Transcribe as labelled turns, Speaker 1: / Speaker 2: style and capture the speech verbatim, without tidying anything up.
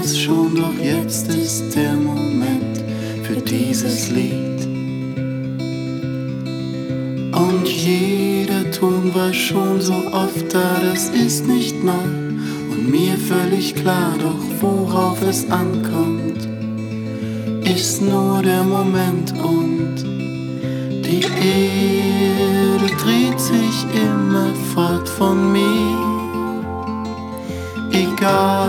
Speaker 1: es schon, doch jetzt ist der Moment für dieses Lied. Und jeder Ton war schon so oft da, das ist nicht neu und mir völlig klar, doch worauf es ankommt, ist nur der Moment und die Erde dreht sich immer fort von mir, egal